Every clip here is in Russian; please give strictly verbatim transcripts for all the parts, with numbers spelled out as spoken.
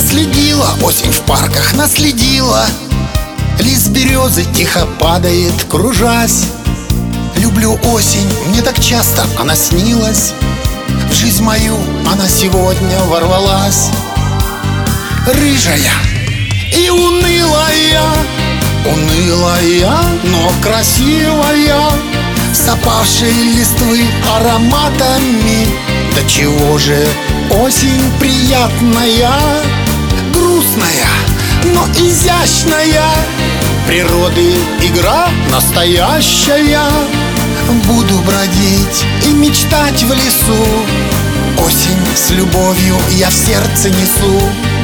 Наследила осень в парках, наследила. Лист березы тихо падает, кружась. Люблю осень, мне так часто она снилась. В жизнь мою она сегодня ворвалась. Рыжая и унылая, унылая, но красивая, с опавшей листвы ароматами. Да чего же осень приятная, грустная, но изящная, природы игра настоящая. Буду бродить и мечтать в лесу, осень с любовью я в сердце несу.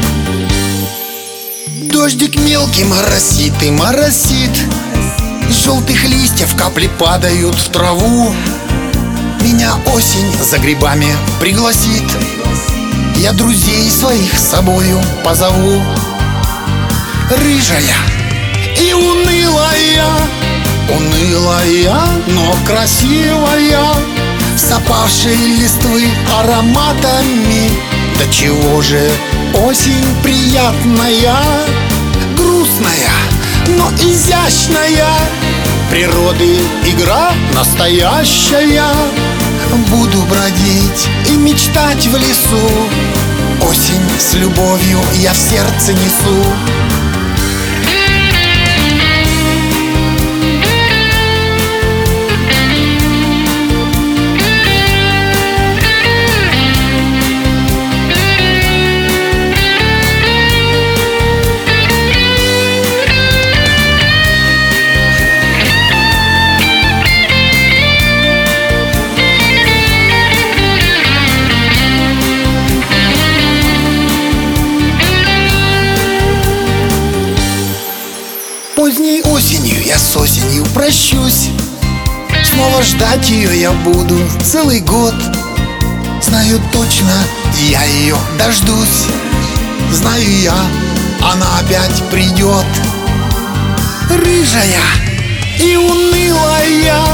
Дождик мелкий моросит и моросит, с желтых листьев капли падают в траву. Меня осень за грибами пригласит, я друзей своих с собою позову. Рыжая и унылая, унылая, но красивая, с опавшей листвы ароматами. Да чего же осень приятная, грустная, но изящная, природы игра настоящая. Буду бродить и мечтать в лесу, осень с любовью я в сердце несу. Поздней осенью я с осенью прощусь, снова ждать ее я буду целый год. Знаю точно, я ее дождусь, знаю я, она опять придет. Рыжая и унылая,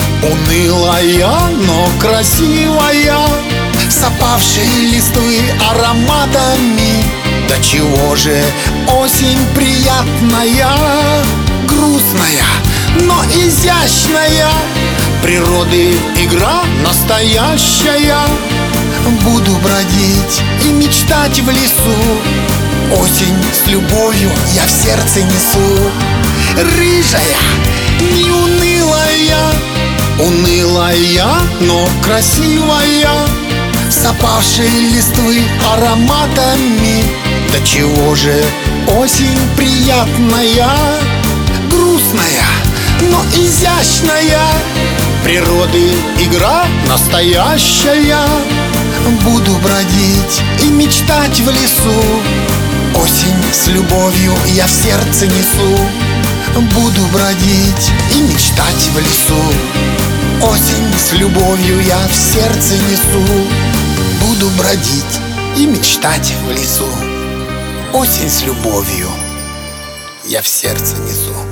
унылая, но красивая, с опавшей листвы ароматами. Да чего же осень приятная, грустная, но изящная, природы игра настоящая. Буду бродить и мечтать в лесу, осень с любовью я в сердце несу. Рыжая, не унылая, унылая, но красивая, с опавшей листвы ароматами. Да чего же осень приятная, грустная, но изящная, природы игра настоящая. Буду бродить и мечтать в лесу, осень с любовью я в сердце несу. Буду бродить и мечтать в лесу, осень с любовью я в сердце несу. Буду бродить и мечтать в лесу, осень с любовью я в сердце несу.